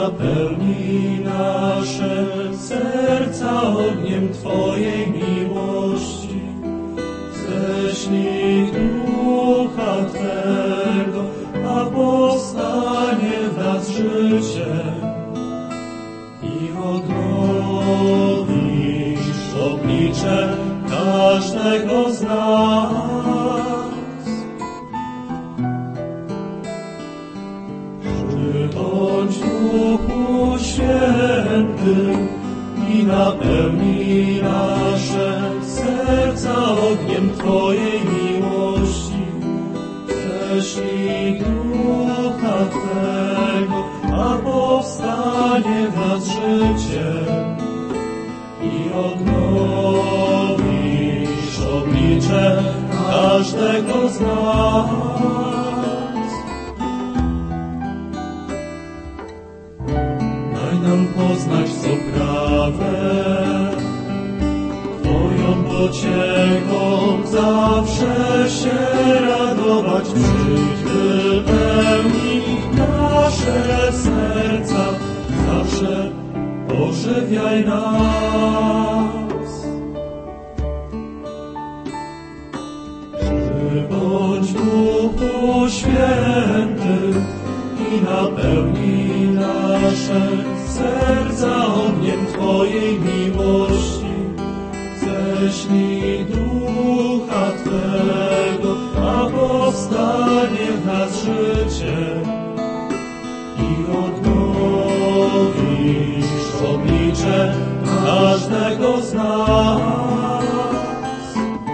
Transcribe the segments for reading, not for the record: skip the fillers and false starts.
napełnij nasze serca ogniem Twojej miłości. Ześlij Ducha Twego, a powstanie w nas życie i odnowisz oblicze każdego z nas. Przybądź Duchu Święty i napełnij nasze serca ogniem Twojej miłości. Ześlij Ducha Twego, a powstanie w nas życie i odnowisz oblicze każdego z nas. Daj nam poznać, co prawe, Twoją pocieką zawsze się radować. Przyjdź, wypełnij nasze serca, zawsze ożywiaj nas. Przybądź Duchu Święty i napełnij nasze serca ogniem Twojej miłości. Ześlij Ducha Twego, a powstanie w nas życie i odnowisz oblicze każdego z nas.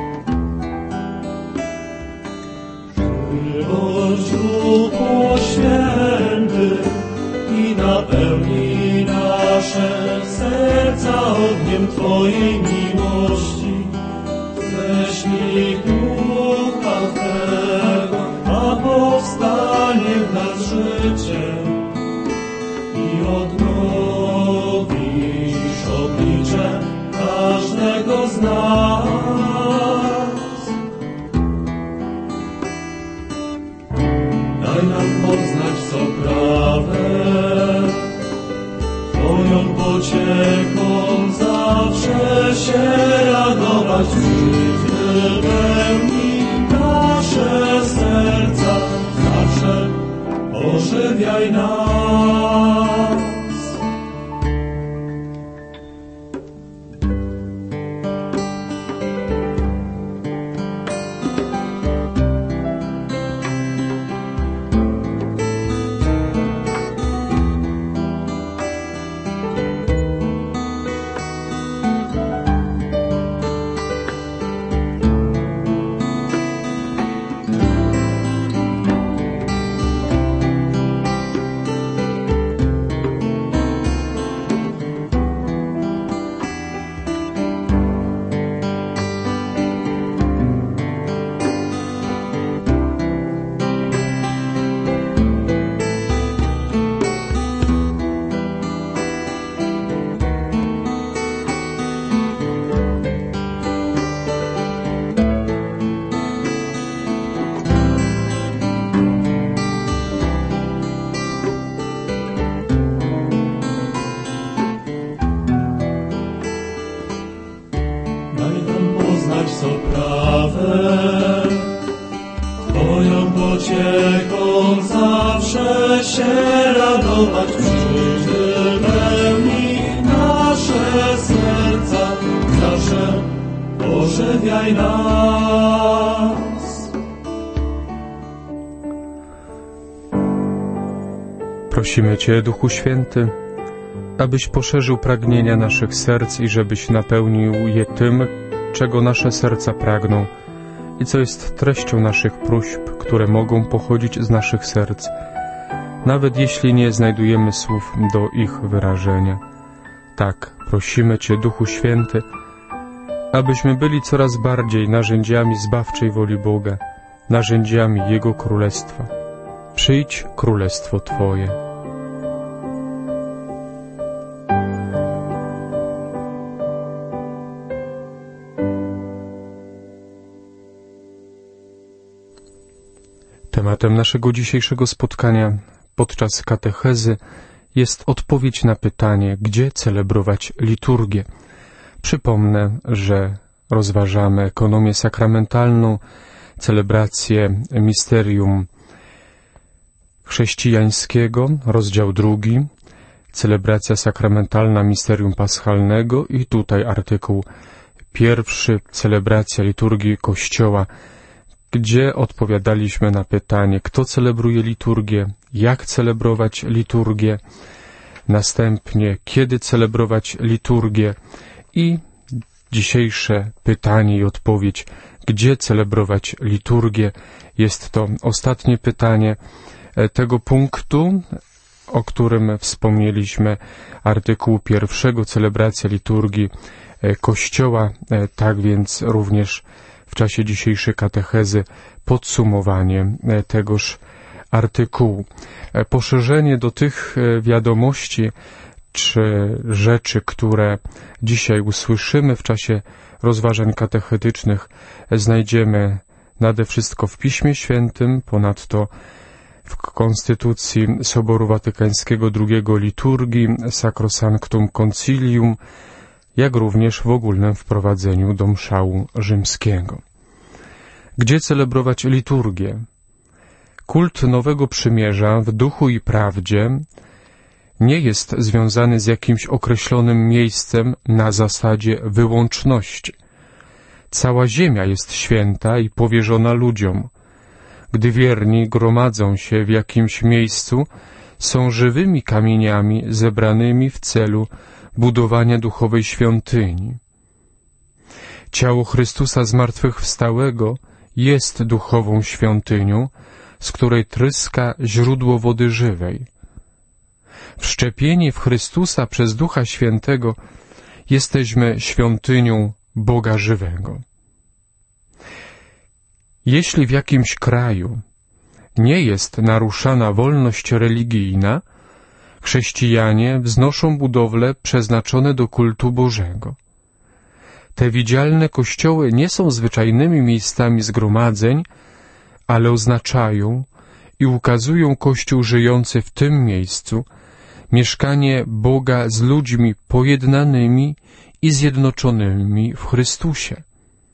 Przybądź Duchu Święty i napełnij nasze serca ogniem Twojej miłości. Ześlij Ducha Twego, a powstanie w nas życie i odnowisz oblicze każdego z nas. Daj nam poznać, co prawe, Twoją pocieką zawsze się radować. Wypełnij nasze serca, zawsze ożywiaj nas. Co prawe, Twoją pocieką zawsze się radować. Przyjdź, wypełnij nasze serca, zawsze ożywiaj nas. Prosimy Cię, Duchu Święty, abyś poszerzył pragnienia naszych serc i żebyś napełnił je tym, czego nasze serca pragną i co jest treścią naszych próśb, które mogą pochodzić z naszych serc, nawet jeśli nie znajdujemy słów do ich wyrażenia. Tak, prosimy Cię, Duchu Święty, abyśmy byli coraz bardziej narzędziami zbawczej woli Boga, narzędziami Jego Królestwa. Przyjdź, Królestwo Twoje. Tematem naszego dzisiejszego spotkania podczas katechezy jest odpowiedź na pytanie, gdzie celebrować liturgię. Przypomnę, że rozważamy ekonomię sakramentalną, celebrację misterium chrześcijańskiego, rozdział 2, celebracja sakramentalna misterium paschalnego i tutaj artykuł 1, celebracja liturgii Kościoła, gdzie odpowiadaliśmy na pytanie, kto celebruje liturgię, jak celebrować liturgię, następnie kiedy celebrować liturgię i dzisiejsze pytanie i odpowiedź, gdzie celebrować liturgię. Jest to ostatnie pytanie tego punktu, o którym wspomnieliśmy, artykułu 1, celebracja liturgii Kościoła, tak więc również w czasie dzisiejszej katechezy podsumowanie tegoż artykułu. Poszerzenie do tych wiadomości czy rzeczy, które dzisiaj usłyszymy w czasie rozważań katechetycznych, znajdziemy nade wszystko w Piśmie Świętym, ponadto w Konstytucji Soboru Watykańskiego II liturgii, Sacrosanctum Concilium, jak również w ogólnym wprowadzeniu do mszału rzymskiego. Gdzie celebrować liturgię? Kult Nowego Przymierza w duchu i prawdzie nie jest związany z jakimś określonym miejscem na zasadzie wyłączności. Cała ziemia jest święta i powierzona ludziom. Gdy wierni gromadzą się w jakimś miejscu, są żywymi kamieniami zebranymi w celu budowania duchowej świątyni. Ciało Chrystusa zmartwychwstałego jest duchową świątynią, z której tryska źródło wody żywej. Wszczepieni w Chrystusa przez Ducha Świętego jesteśmy świątynią Boga żywego. Jeśli w jakimś kraju nie jest naruszana wolność religijna, chrześcijanie wznoszą budowle przeznaczone do kultu Bożego. Te widzialne kościoły nie są zwyczajnymi miejscami zgromadzeń, ale oznaczają i ukazują Kościół żyjący w tym miejscu, mieszkanie Boga z ludźmi pojednanymi i zjednoczonymi w Chrystusie.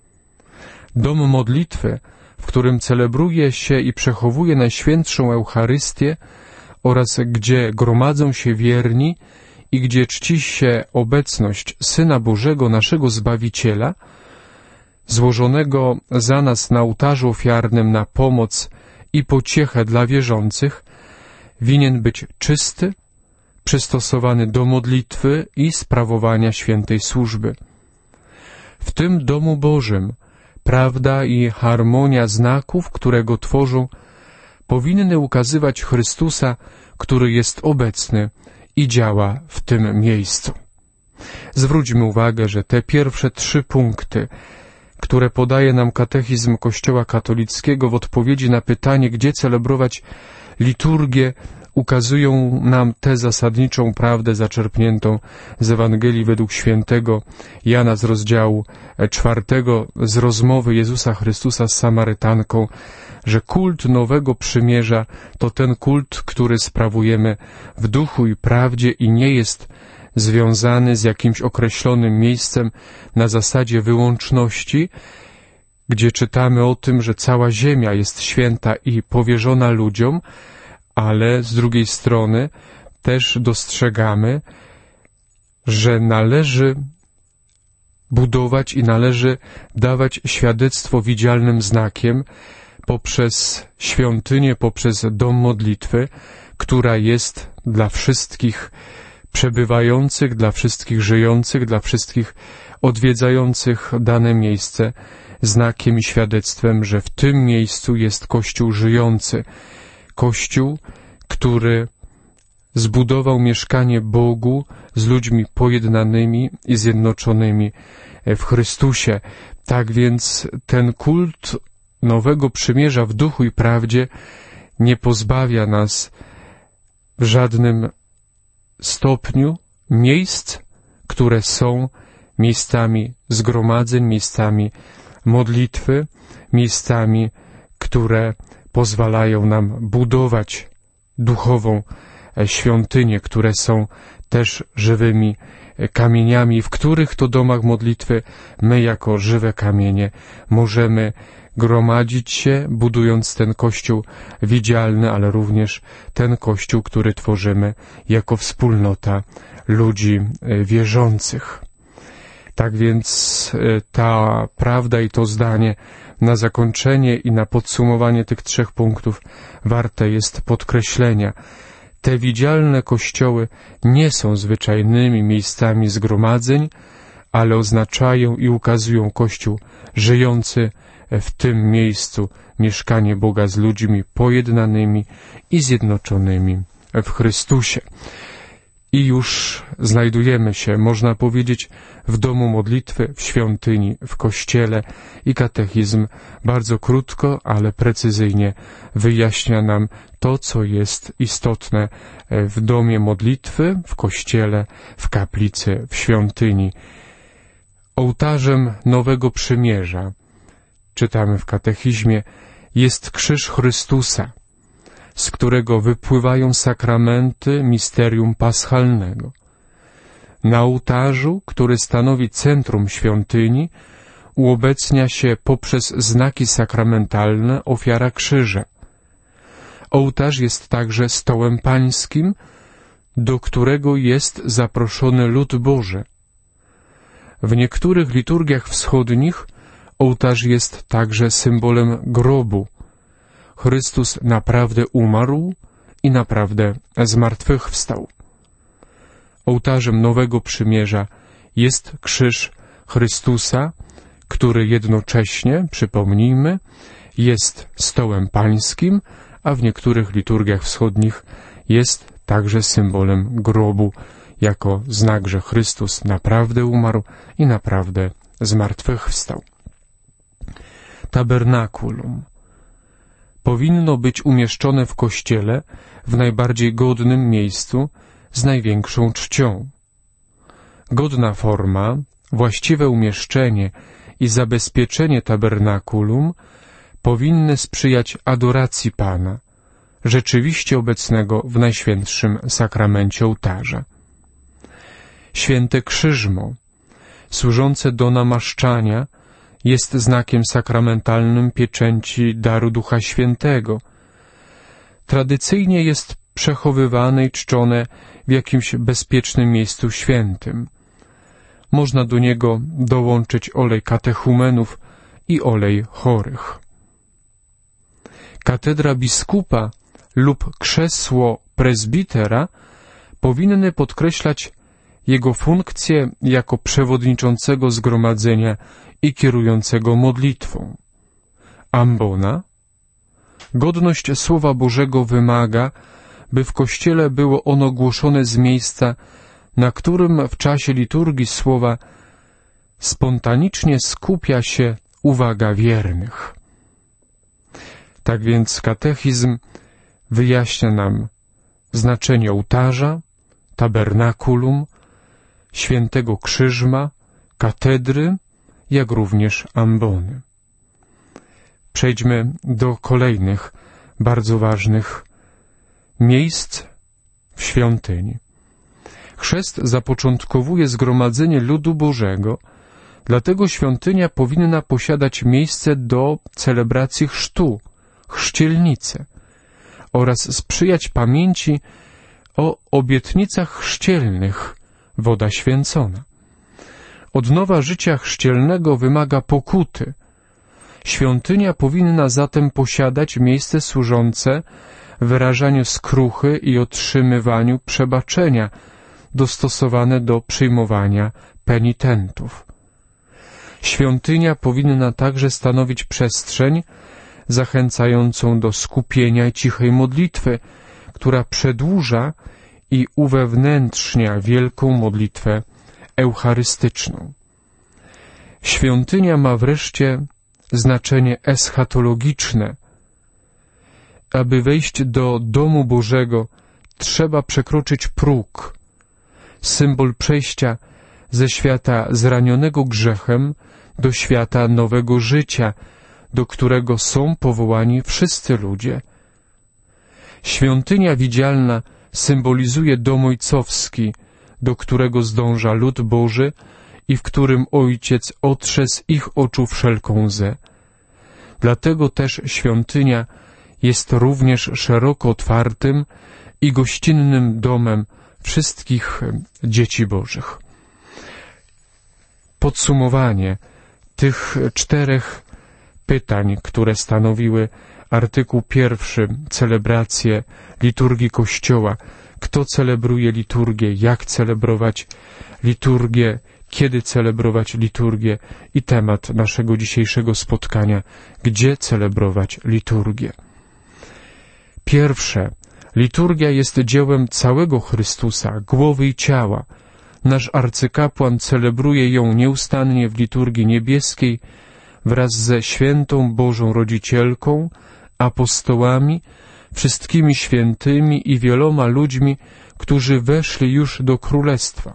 Dom modlitwy, w którym celebruje się i przechowuje Najświętszą Eucharystię oraz gdzie gromadzą się wierni i gdzie czci się obecność Syna Bożego, naszego Zbawiciela, złożonego za nas na ołtarzu ofiarnym na pomoc i pociechę dla wierzących, winien być czysty, przystosowany do modlitwy i sprawowania świętej służby. W tym domu Bożym prawda i harmonia znaków, które go tworzą, powinny ukazywać Chrystusa, który jest obecny i działa w tym miejscu. Zwróćmy uwagę, że te pierwsze 3 punkty, które podaje nam katechizm Kościoła katolickiego w odpowiedzi na pytanie, gdzie celebrować liturgię, ukazują nam tę zasadniczą prawdę zaczerpniętą z Ewangelii według świętego Jana z rozdziału 4, z rozmowy Jezusa Chrystusa z Samarytanką, że kult Nowego Przymierza to ten kult, który sprawujemy w duchu i prawdzie i nie jest związany z jakimś określonym miejscem na zasadzie wyłączności, gdzie czytamy o tym, że cała ziemia jest święta i powierzona ludziom, ale z drugiej strony też dostrzegamy, że należy budować i należy dawać świadectwo widzialnym znakiem poprzez świątynię, poprzez dom modlitwy, która jest dla wszystkich przebywających, dla wszystkich żyjących, dla wszystkich odwiedzających dane miejsce znakiem i świadectwem, że w tym miejscu jest Kościół żyjący. Kościół, który zbudował mieszkanie Bogu z ludźmi pojednanymi i zjednoczonymi w Chrystusie. Tak więc ten kult Nowego Przymierza w duchu i prawdzie nie pozbawia nas w żadnym stopniu miejsc, które są miejscami zgromadzeń, miejscami modlitwy, miejscami, które pozwalają nam budować duchową świątynie, które są też żywymi kamieniami, w których to domach modlitwy my jako żywe kamienie możemy gromadzić się, budując ten Kościół widzialny, ale również ten Kościół, który tworzymy jako wspólnota ludzi wierzących. Tak więc ta prawda i to zdanie na zakończenie i na podsumowanie tych 3 punktów warte jest podkreślenia. Te widzialne kościoły nie są zwyczajnymi miejscami zgromadzeń, ale oznaczają i ukazują Kościół żyjący w tym miejscu, mieszkanie Boga z ludźmi pojednanymi i zjednoczonymi w Chrystusie. I już znajdujemy się, można powiedzieć, w domu modlitwy, w świątyni, w kościele i katechizm bardzo krótko, ale precyzyjnie wyjaśnia nam to, co jest istotne w domie modlitwy, w kościele, w kaplicy, w świątyni. Ołtarzem Nowego Przymierza, czytamy w katechizmie, jest krzyż Chrystusa, z którego wypływają sakramenty misterium paschalnego. Na ołtarzu, który stanowi centrum świątyni, uobecnia się poprzez znaki sakramentalne ofiara krzyża. Ołtarz jest także stołem pańskim, do którego jest zaproszony lud Boży. W niektórych liturgiach wschodnich ołtarz jest także symbolem grobu. Chrystus naprawdę umarł i naprawdę zmartwychwstał. Ołtarzem Nowego Przymierza jest krzyż Chrystusa, który jednocześnie, przypomnijmy, jest stołem pańskim, a w niektórych liturgiach wschodnich jest także symbolem grobu, jako znak, że Chrystus naprawdę umarł i naprawdę zmartwychwstał. Tabernakulum powinno być umieszczone w kościele w najbardziej godnym miejscu z największą czcią. Godna forma, właściwe umieszczenie i zabezpieczenie tabernakulum powinny sprzyjać adoracji Pana, rzeczywiście obecnego w Najświętszym Sakramencie ołtarza. Święte Krzyżmo, służące do namaszczania, jest znakiem sakramentalnym pieczęci daru Ducha Świętego. Tradycyjnie jest przechowywane i czczone w jakimś bezpiecznym miejscu świętym. Można do niego dołączyć olej katechumenów i olej chorych. Katedra biskupa lub krzesło prezbitera powinny podkreślać jego funkcję jako przewodniczącego zgromadzenia i kierującego modlitwą. Ambona. Godność Słowa Bożego wymaga, by w Kościele było ono głoszone z miejsca, na którym w czasie liturgii Słowa spontanicznie skupia się uwaga wiernych. Tak więc katechizm wyjaśnia nam znaczenie ołtarza, tabernakulum, świętego Krzyżma, katedry, jak również ambony. Przejdźmy do kolejnych bardzo ważnych miejsc w świątyni. Chrzest zapoczątkowuje zgromadzenie ludu Bożego, dlatego świątynia powinna posiadać miejsce do celebracji chrztu, chrzcielnice oraz sprzyjać pamięci o obietnicach chrzcielnych, woda święcona. Odnowa życia chrzcielnego wymaga pokuty. Świątynia powinna zatem posiadać miejsce służące wyrażaniu skruchy i otrzymywaniu przebaczenia, dostosowane do przyjmowania penitentów. Świątynia powinna także stanowić przestrzeń zachęcającą do skupienia i cichej modlitwy, która przedłuża i uwewnętrznia wielką modlitwę eucharystyczną. Świątynia ma wreszcie znaczenie eschatologiczne. Aby wejść do domu Bożego, trzeba przekroczyć próg, symbol przejścia ze świata zranionego grzechem do świata nowego życia, do którego są powołani wszyscy ludzie. Świątynia widzialna symbolizuje dom ojcowski, do którego zdąża lud Boży i w którym Ojciec otrze z ich oczu wszelką łzę. Dlatego też świątynia jest również szeroko otwartym i gościnnym domem wszystkich dzieci Bożych. Podsumowanie tych 4 pytań, które stanowiły artykuł 1, celebrację liturgii Kościoła. Kto celebruje liturgię, jak celebrować liturgię, kiedy celebrować liturgię i temat naszego dzisiejszego spotkania, gdzie celebrować liturgię. Pierwsze, liturgia jest dziełem całego Chrystusa, głowy i ciała. Nasz arcykapłan celebruje ją nieustannie w liturgii niebieskiej wraz ze świętą Bożą Rodzicielką, apostołami, wszystkimi świętymi i wieloma ludźmi, którzy weszli już do Królestwa.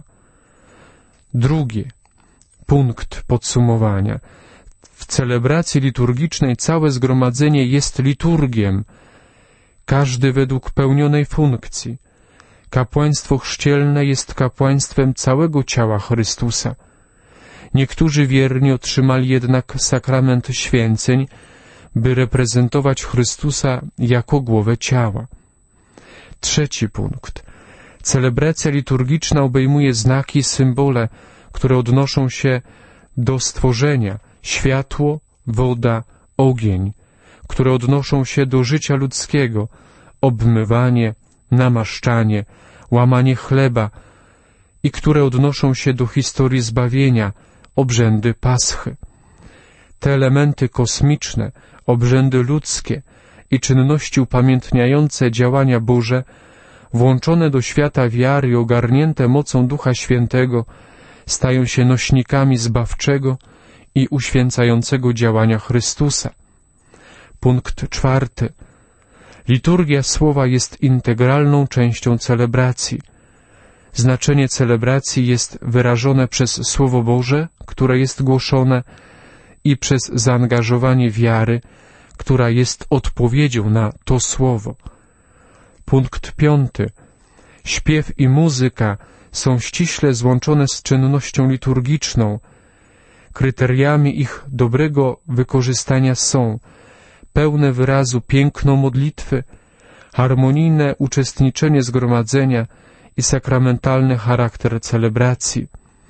Drugi punkt podsumowania. W celebracji liturgicznej całe zgromadzenie jest liturgiem, każdy według pełnionej funkcji. Kapłaństwo chrzcielne jest kapłaństwem całego ciała Chrystusa. Niektórzy wierni otrzymali jednak sakrament święceń, by reprezentować Chrystusa jako głowę ciała. Trzeci punkt. Celebracja liturgiczna obejmuje znaki i symbole, które odnoszą się do stworzenia, światło, woda, ogień, które odnoszą się do życia ludzkiego, obmywanie, namaszczanie, łamanie chleba i które odnoszą się do historii zbawienia, obrzędy Paschy. Te elementy kosmiczne, obrzędy ludzkie i czynności upamiętniające działania Boże, włączone do świata wiary i ogarnięte mocą Ducha Świętego, stają się nośnikami zbawczego i uświęcającego działania Chrystusa. Punkt 4. Liturgia słowa jest integralną częścią celebracji. Znaczenie celebracji jest wyrażone przez Słowo Boże, które jest głoszone, i przez zaangażowanie wiary, która jest odpowiedzią na to Słowo. Punkt 5. Śpiew i muzyka są ściśle złączone z czynnością liturgiczną. Kryteriami ich dobrego wykorzystania są pełne wyrazu piękno modlitwy, harmonijne uczestniczenie zgromadzenia i sakramentalny charakter celebracji.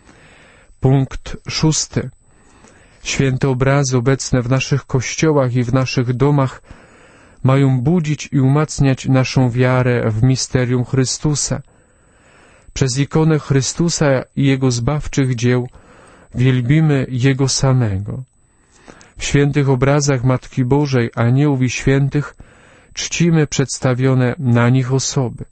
Punkt 6. Święte obrazy obecne w naszych kościołach i w naszych domach mają budzić i umacniać naszą wiarę w misterium Chrystusa. Przez ikonę Chrystusa i Jego zbawczych dzieł wielbimy Jego samego. W świętych obrazach Matki Bożej, aniołów i świętych czcimy przedstawione na nich osoby.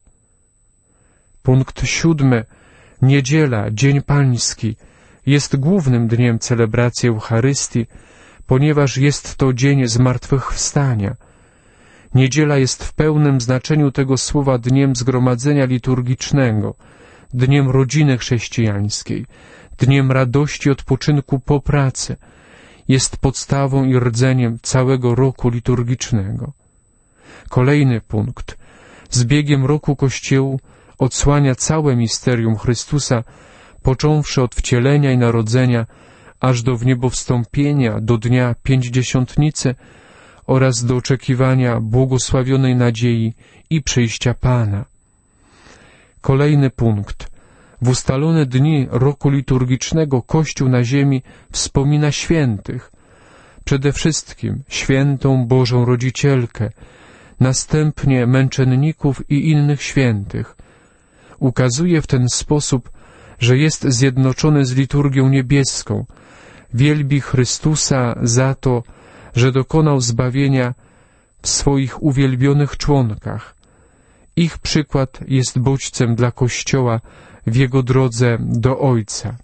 Punkt 7. Niedziela, Dzień Pański, jest głównym dniem celebracji Eucharystii, ponieważ jest to dzień zmartwychwstania. Niedziela jest w pełnym znaczeniu tego słowa dniem zgromadzenia liturgicznego, dniem rodziny chrześcijańskiej, dniem radości i odpoczynku po pracy. Jest podstawą i rdzeniem całego roku liturgicznego. Kolejny punkt. Z biegiem roku Kościół odsłania całe misterium Chrystusa, począwszy od wcielenia i narodzenia, aż do wniebowstąpienia, do dnia Pięćdziesiątnicy oraz do oczekiwania błogosławionej nadziei i przyjścia Pana. Kolejny punkt. W ustalone dni roku liturgicznego Kościół na ziemi wspomina świętych, przede wszystkim świętą Bożą Rodzicielkę, następnie męczenników i innych świętych. Ukazuje w ten sposób, że jest zjednoczony z liturgią niebieską, wielbi Chrystusa za to, że dokonał zbawienia w swoich uwielbionych członkach. Ich przykład jest bodźcem dla Kościoła w jego drodze do Ojca.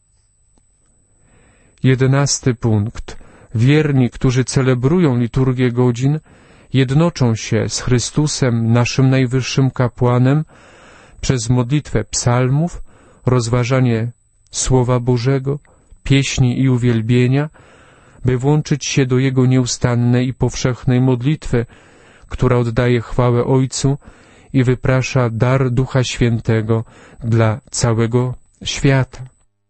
11 punkt. Wierni, którzy celebrują liturgię godzin, jednoczą się z Chrystusem, naszym najwyższym kapłanem, przez modlitwę psalmów, rozważanie Słowa Bożego, pieśni i uwielbienia, by włączyć się do Jego nieustannej i powszechnej modlitwy, która oddaje chwałę Ojcu i wyprasza dar Ducha Świętego dla całego świata.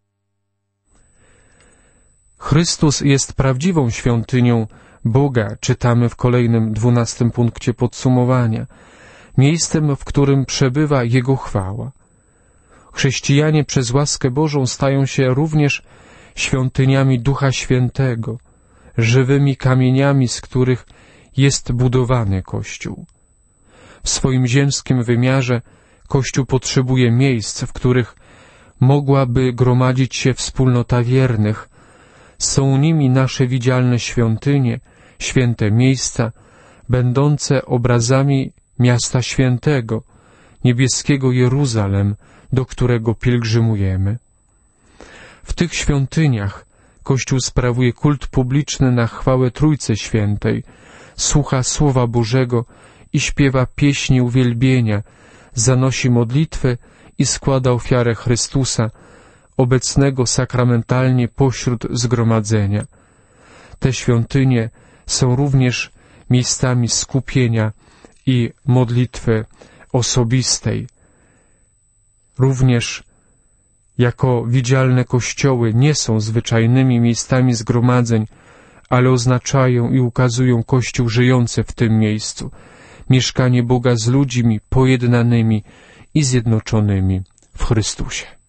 Chrystus jest prawdziwą świątynią Boga, czytamy w kolejnym 12 punkcie podsumowania, miejscem, w którym przebywa Jego chwała. Chrześcijanie przez łaskę Bożą stają się również świątyniami Ducha Świętego, żywymi kamieniami, z których jest budowany Kościół. W swoim ziemskim wymiarze Kościół potrzebuje miejsc, w których mogłaby gromadzić się wspólnota wiernych. Są nimi nasze widzialne świątynie, święte miejsca, będące obrazami miasta świętego, niebieskiego Jeruzalem, do którego pielgrzymujemy. W tych świątyniach Kościół sprawuje kult publiczny na chwałę Trójcy Świętej, słucha Słowa Bożego i śpiewa pieśni uwielbienia, zanosi modlitwy i składa ofiarę Chrystusa, obecnego sakramentalnie pośród zgromadzenia. Te świątynie są również miejscami skupienia i modlitwy osobistej. Również jako widzialne kościoły nie są zwyczajnymi miejscami zgromadzeń, ale oznaczają i ukazują Kościół żyjący w tym miejscu, mieszkanie Boga z ludźmi pojednanymi i zjednoczonymi w Chrystusie.